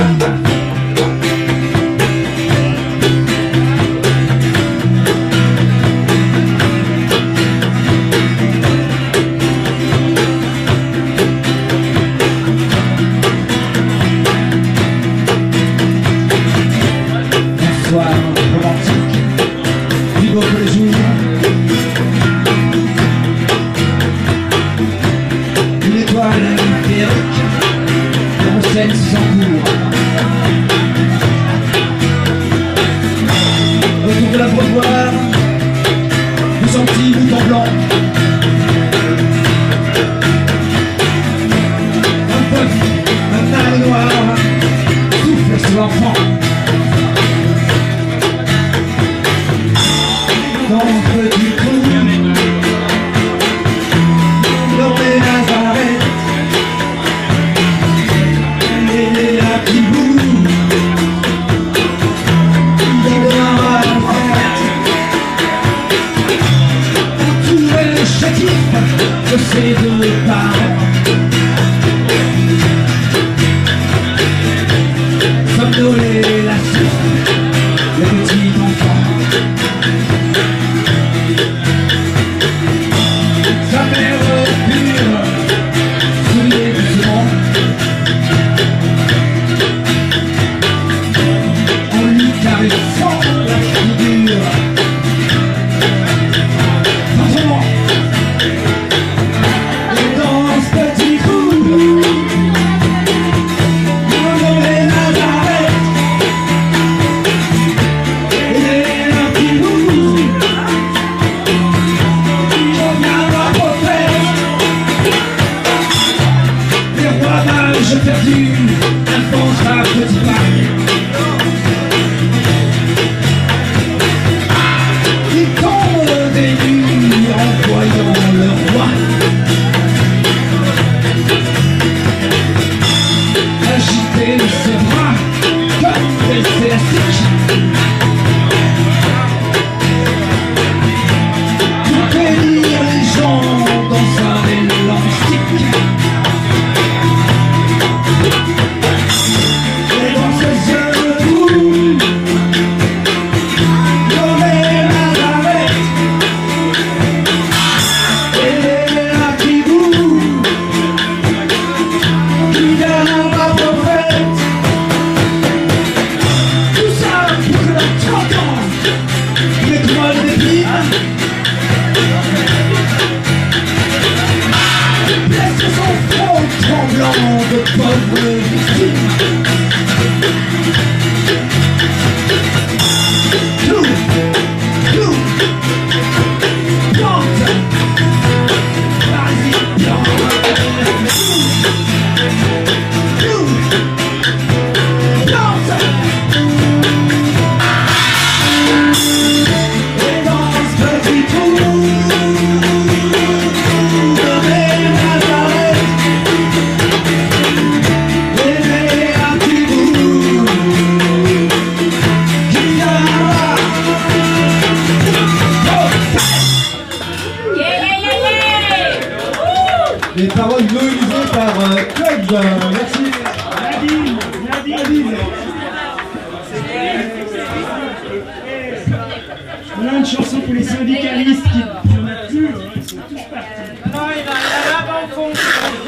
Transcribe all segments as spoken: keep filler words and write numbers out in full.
Voilà une chanson pour les syndicalistes qui n'en a plus, hein, ils sont tous partis. Non, il va là-bas au fond.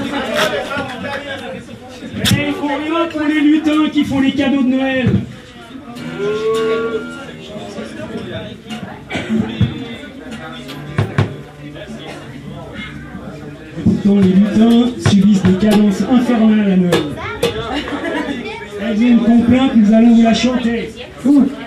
Et il faut rien pour les lutins qui font les cadeaux de Noël. Et pourtant, les lutins subissent des cadences infernales à Noël. Elles viennent complainte, nous allons vous la chanter. Ouh.